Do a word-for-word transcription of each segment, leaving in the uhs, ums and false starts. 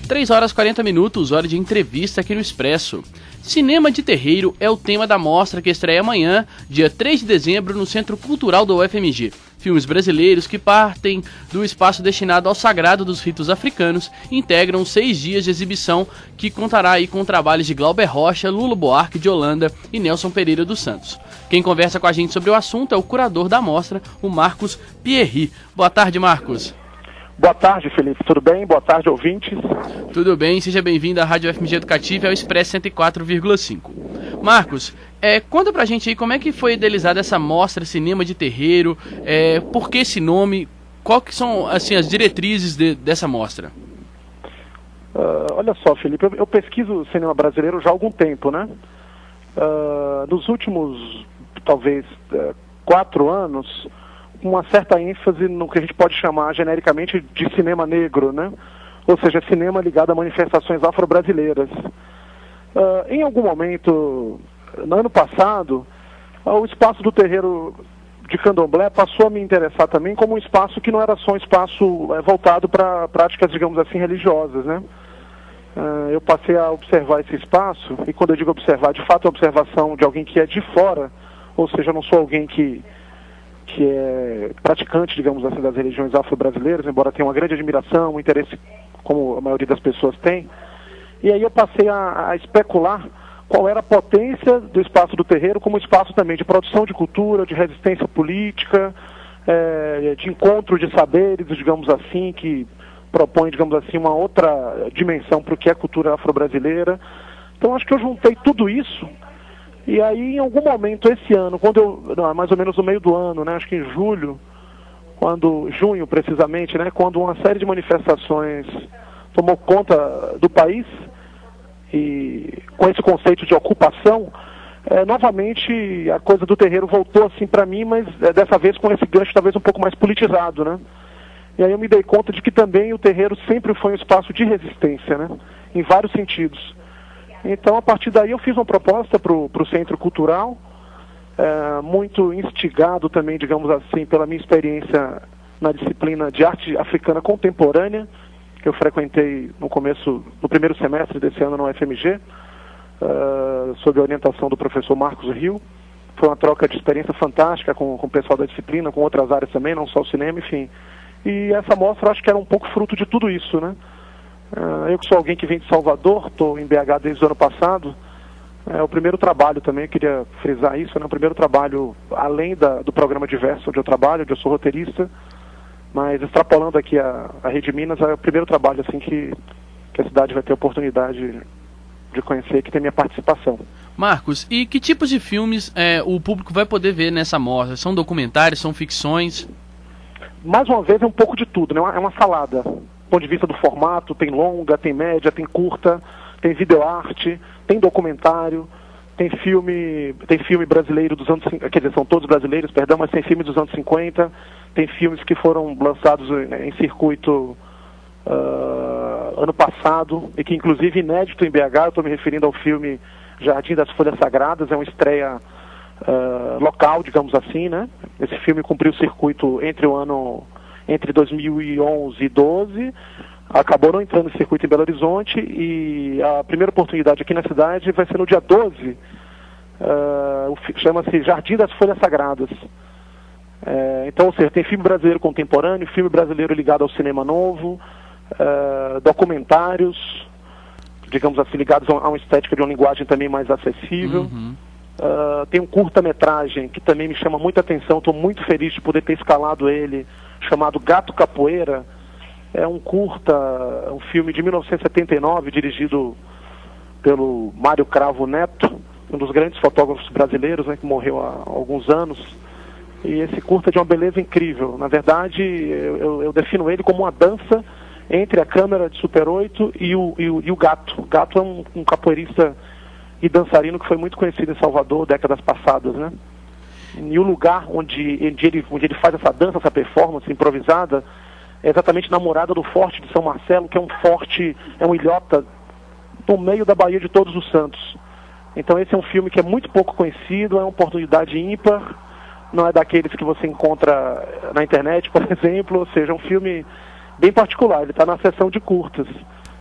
três horas e quarenta minutos, hora de entrevista aqui no Expresso. Cinema de Terreiro é o tema da mostra que estreia amanhã, dia três de dezembro, no Centro Cultural da U F M G. Filmes brasileiros que partem do espaço destinado ao sagrado dos ritos africanos integram seis dias de exibição que contará aí com trabalhos de Glauber Rocha, Lula Buarque de Holanda e Nelson Pereira dos Santos. Quem conversa com a gente sobre o assunto é o curador da mostra, o Marcos Pierri. Boa tarde, Marcos. Boa tarde, Felipe. Tudo bem? Boa tarde, ouvintes. Tudo bem, seja bem-vindo à Rádio F M G Educativa e ao Expresso cento e quatro vírgula cinco. Marcos, é, conta pra gente aí como é que foi idealizada essa mostra Cinema de Terreiro, é, por que esse nome, qual que são assim, as diretrizes de, dessa mostra? Uh, olha só, Felipe, eu, eu pesquiso cinema brasileiro já há algum tempo, né? Uh, nos últimos, talvez, uh, quatro anos, uma certa ênfase no que a gente pode chamar genericamente de cinema negro, né? Ou seja, cinema ligado a manifestações afro-brasileiras. Uh, em algum momento, no ano passado, uh, o espaço do terreiro de Candomblé passou a me interessar também como um espaço que não era só um espaço uh, voltado para práticas, digamos assim, religiosas, né? Uh, eu passei a observar esse espaço, e quando eu digo observar, de fato é observação de alguém que é de fora, ou seja, eu não sou alguém que que é praticante, digamos assim, das religiões afro-brasileiras, embora tenha uma grande admiração, um interesse, como a maioria das pessoas tem. E aí eu passei a, a especular qual era a potência do espaço do terreiro como espaço também de produção de cultura, de resistência política, é, de encontro de saberes, digamos assim, que propõe, digamos assim, uma outra dimensão para o que é cultura afro-brasileira. Então acho que eu juntei tudo isso. E aí, em algum momento esse ano, quando eu, não, mais ou menos no meio do ano, né, acho que em julho, quando, junho precisamente, né, quando uma série de manifestações tomou conta do país, e com esse conceito de ocupação, é, novamente a coisa do terreiro voltou assim para mim, mas é, dessa vez com esse gancho talvez um pouco mais politizado, né? E aí eu me dei conta de que também o terreiro sempre foi um espaço de resistência, né, em vários sentidos. Então, a partir daí, eu fiz uma proposta para o Centro Cultural, é, muito instigado também, digamos assim, pela minha experiência na disciplina de arte africana contemporânea, que eu frequentei no começo, no primeiro semestre desse ano na U F M G, uh, sob a orientação do professor Marcos Rio. Foi uma troca de experiência fantástica com, com o pessoal da disciplina, com outras áreas também, não só o cinema, enfim. E essa mostra, eu acho que era um pouco fruto de tudo isso, né? Uh, eu que sou alguém que vem de Salvador, estou em B H desde o ano passado, é o primeiro trabalho também, eu queria frisar isso, né? O primeiro trabalho, além da, do programa Diverso, onde eu trabalho, onde eu sou roteirista, mas extrapolando aqui a, a Rede Minas, é o primeiro trabalho assim que, que a cidade vai ter a oportunidade de conhecer, que tem minha participação. Marcos, e que tipos de filmes é, o público vai poder ver nessa mostra? São documentários, são ficções? Mais uma vez, é um pouco de tudo, né? É uma salada. Do ponto de vista do formato, tem longa, tem média, tem curta, tem videoarte, tem documentário, tem filme, tem filme brasileiro dos anos cinquenta, quer dizer, são todos brasileiros, perdão, mas tem filme dos anos cinquenta, tem filmes que foram lançados em, em circuito uh, ano passado, e que inclusive inédito em B H, eu estou me referindo ao filme Jardim das Folhas Sagradas, é uma estreia uh, local, digamos assim, né? Esse filme cumpriu o circuito entre o ano... entre dois mil e onze e doze, acabou não entrando no circuito em Belo Horizonte, e a primeira oportunidade aqui na cidade vai ser no dia doze, uh, chama-se Jardim das Folhas Sagradas. Uh, então, ou seja, tem filme brasileiro contemporâneo, filme brasileiro ligado ao cinema novo, uh, documentários, digamos assim, ligados a uma estética de uma linguagem também mais acessível. Uhum. Uh, tem um curta-metragem que também me chama muita atenção, estou muito feliz de poder ter escalado ele, chamado Gato Capoeira. É um curta, um filme de mil novecentos e setenta e nove, dirigido pelo Mário Cravo Neto, um dos grandes fotógrafos brasileiros, né, que morreu há alguns anos. E esse curta é de uma beleza incrível. Na verdade, eu, eu, eu defino ele como uma dança entre a câmera de Super oito e o, e o, e o gato. O gato é um, um capoeirista e dançarino que foi muito conhecido em Salvador, décadas passadas, né? E o lugar onde, onde, ele, onde ele faz essa dança, essa performance improvisada, é exatamente na morada do Forte de São Marcelo, que é um forte, é um ilhota no meio da Baía de Todos os Santos. Então esse é um filme que é muito pouco conhecido, é uma oportunidade ímpar, não é daqueles que você encontra na internet, por exemplo, ou seja, é um filme bem particular, ele está na seção de curtas.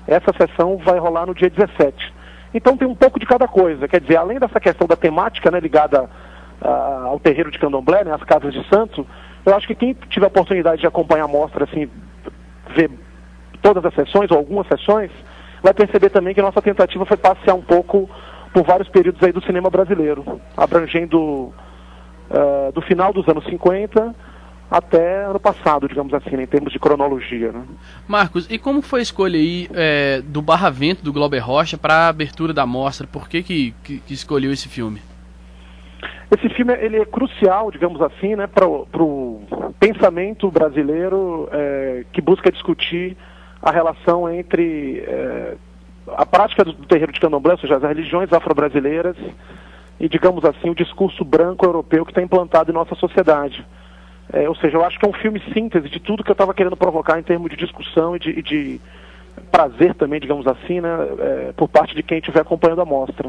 Essa sessão vai rolar no dia dezessete. Então tem um pouco de cada coisa, quer dizer, além dessa questão da temática, né, ligada uh, ao terreiro de Candomblé, né, às casas de santo, eu acho que quem tiver a oportunidade de acompanhar a mostra, assim, ver todas as sessões, ou algumas sessões, vai perceber também que a nossa tentativa foi passear um pouco por vários períodos aí do cinema brasileiro, abrangendo uh, do final dos anos cinquenta até ano passado, digamos assim, né, em termos de cronologia, né? Marcos, e como foi a escolha aí é, do Barravento, do Glauber Rocha, para a abertura da mostra? Por que, que, que, que escolheu esse filme? Esse filme ele é crucial, digamos assim, né, para o pensamento brasileiro é, que busca discutir a relação entre é, a prática do, do terreiro de Candomblé, ou seja, as religiões afro-brasileiras, e, digamos assim, o discurso branco europeu que está implantado em nossa sociedade. É, ou seja, eu acho que é um filme síntese de tudo que eu estava querendo provocar em termos de discussão e de, e de prazer também, digamos assim, né, é, por parte de quem estiver acompanhando a mostra.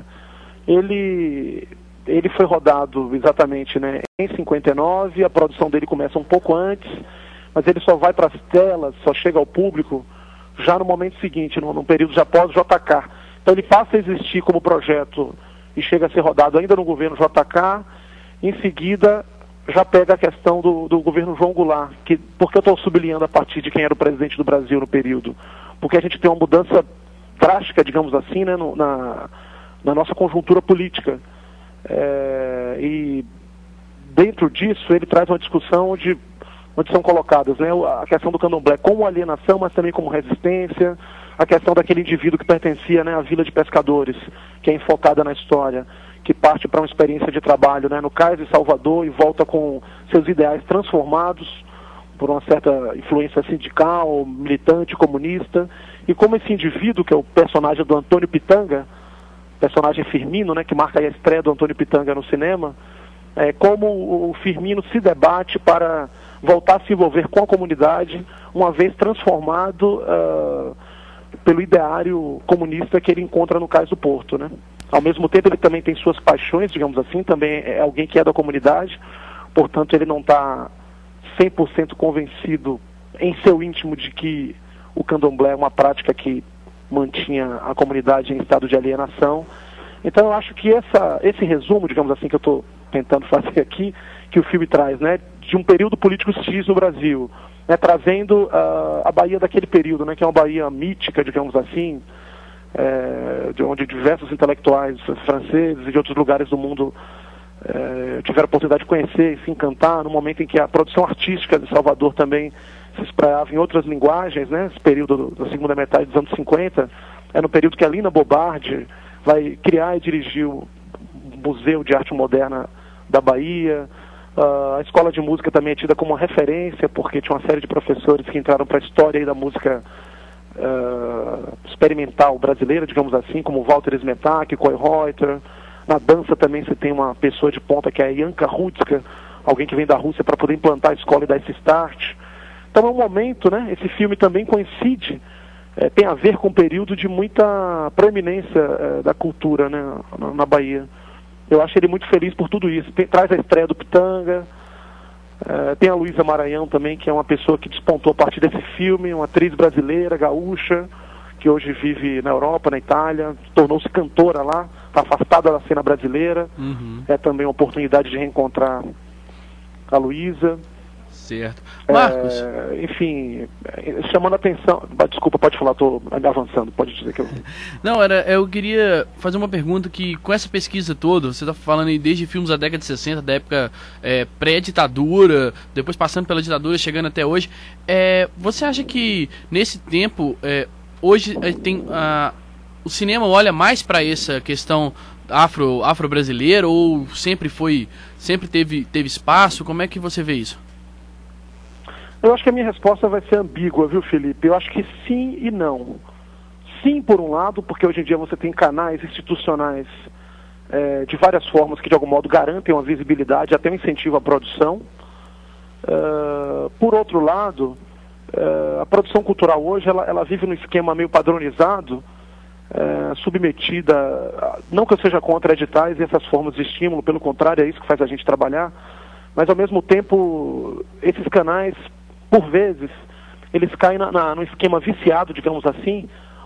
Ele, ele foi rodado exatamente, né, em cinquenta e nove, a produção dele começa um pouco antes, mas ele só vai para as telas, só chega ao público já no momento seguinte, no, no período já pós-J K. Então ele passa a existir como projeto e chega a ser rodado ainda no governo J K, em seguida já pega a questão do, do governo João Goulart, que, porque eu estou sublinhando a partir de quem era o presidente do Brasil no período, porque a gente tem uma mudança drástica, digamos assim, né, no, na, na nossa conjuntura política. É, e dentro disso ele traz uma discussão onde, onde são colocadas, né, a questão do candomblé como alienação, mas também como resistência, a questão daquele indivíduo que pertencia, né, à vila de pescadores, que é enfocada na história, que parte para uma experiência de trabalho, né, no Cais de Salvador e volta com seus ideais transformados por uma certa influência sindical, militante, comunista, e como esse indivíduo, que é o personagem do Antônio Pitanga, personagem Firmino, né, que marca aí a estreia do Antônio Pitanga no cinema, é, como o Firmino se debate para voltar a se envolver com a comunidade, uma vez transformado uh, pelo ideário comunista que ele encontra no Cais do Porto, né? Ao mesmo tempo ele também tem suas paixões, digamos assim, também é alguém que é da comunidade, portanto ele não está cem por cento convencido em seu íntimo de que o candomblé é uma prática que mantinha a comunidade em estado de alienação. Então eu acho que essa, esse resumo, digamos assim, que eu estou tentando fazer aqui, que o filme traz, né, de um período político X no Brasil, né, trazendo uh, a Bahia daquele período, né, que é uma Bahia mítica, digamos assim, É, de onde diversos intelectuais franceses e de outros lugares do mundo é, tiveram a oportunidade de conhecer e se encantar, no momento em que a produção artística de Salvador também se espraiava em outras linguagens, né? Esse período da segunda metade dos anos cinquenta, é no período que a Lina Bobardi vai criar e dirigir o Museu de Arte Moderna da Bahia. Uh, a escola de música também é tida como uma referência, porque tinha uma série de professores que entraram para a história aí da música Uh, experimental brasileira, digamos assim, como Walter Smetak, Coy Reuter. Na dança também você tem uma pessoa de ponta que é a Yanka Rutska, alguém que vem da Rússia para poder implantar a escola e dar esse start. Então é um momento, né? Esse filme também coincide, é, tem a ver com um período de muita proeminência é, da cultura, né, na, na Bahia. Eu acho ele muito feliz por tudo isso. Tem, traz a estreia do Pitanga. Uh, tem a Luísa Maranhão também, que é uma pessoa que despontou a partir desse filme, uma atriz brasileira, gaúcha, que hoje vive na Europa, na Itália, tornou-se cantora lá, está afastada da cena brasileira. Uhum. É também uma oportunidade de reencontrar a Luísa. Certo. Marcos? É, enfim, chamando a atenção... Desculpa, pode falar, estou avançando, pode dizer que eu... Não, era, eu queria fazer uma pergunta que, com essa pesquisa toda, você está falando aí desde filmes da década de sessenta, da época é, pré-ditadura, depois passando pela ditadura, chegando até hoje, é, você acha que, nesse tempo, é, hoje é, tem... A, o cinema olha mais para essa questão afro, afro-brasileira, ou sempre foi, sempre teve, teve espaço? Como é que você vê isso? Eu acho que a minha resposta vai ser ambígua, viu, Felipe? Eu acho que sim e não. Sim, por um lado, porque hoje em dia você tem canais institucionais é, de várias formas que, de algum modo, garantem uma visibilidade, até um incentivo à produção. Uh, por outro lado, uh, a produção cultural hoje, ela, ela vive num esquema meio padronizado, uh, submetida, não que eu seja contra editais e essas formas de estímulo, pelo contrário, é isso que faz a gente trabalhar, mas, ao mesmo tempo, esses canais, por vezes, eles caem na, na, num esquema viciado, digamos assim,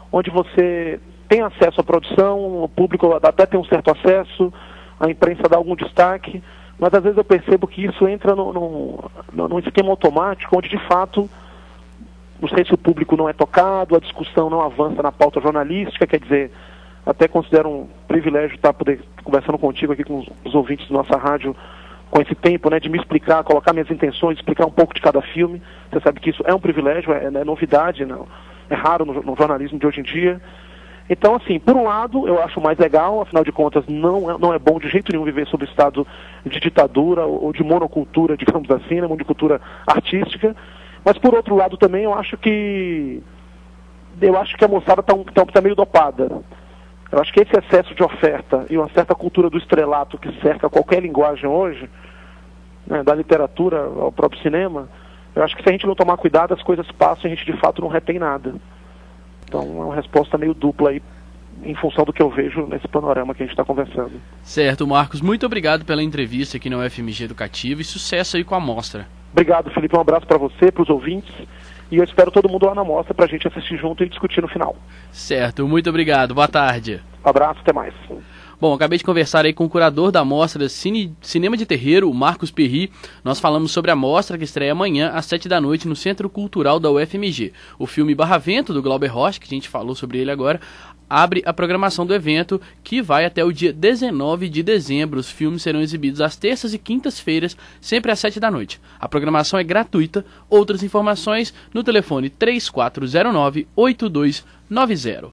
onde você tem acesso à produção, o público até tem um certo acesso, a imprensa dá algum destaque, mas às vezes eu percebo que isso entra no, no, no, num esquema automático, onde de fato, não sei se o público não é tocado, a discussão não avança na pauta jornalística, quer dizer, até considero um privilégio estar poder, conversando contigo aqui com os, os ouvintes da nossa rádio, com esse tempo, né, de me explicar, colocar minhas intenções, explicar um pouco de cada filme. Você sabe que isso é um privilégio, é, é novidade, não, é raro no, no jornalismo de hoje em dia. Então, assim, por um lado, eu acho mais legal, afinal de contas, não é, não é bom de jeito nenhum viver sob estado de ditadura ou de monocultura, digamos assim, né, monocultura artística. Mas, por outro lado, também, eu acho que eu acho que a moçada está tá, tá meio dopada. Eu acho que esse excesso de oferta e uma certa cultura do estrelato que cerca qualquer linguagem hoje, né, da literatura ao próprio cinema, eu acho que se a gente não tomar cuidado, as coisas passam e a gente de fato não retém nada. Então é uma resposta meio dupla aí, em função do que eu vejo nesse panorama que a gente está conversando. Certo, Marcos, muito obrigado pela entrevista aqui no U F M G Educativo e sucesso aí com a mostra. Obrigado, Felipe, um abraço para você, para os ouvintes, e eu espero todo mundo lá na mostra para a gente assistir junto e discutir no final. Certo, muito obrigado, boa tarde. Abraço, até mais. Bom, acabei de conversar aí com o curador da mostra Cine, Cinema de Terreiro, o Marcos Perry. Nós falamos sobre a mostra que estreia amanhã às sete da noite no Centro Cultural da U F M G. O filme Barravento, do Glauber Rocha, que a gente falou sobre ele agora, abre a programação do evento, que vai até o dia dezenove de dezembro. Os filmes serão exibidos às terças e quintas-feiras, sempre às sete da noite. A programação é gratuita. Outras informações no telefone três quatro zero nove, oito dois nove zero.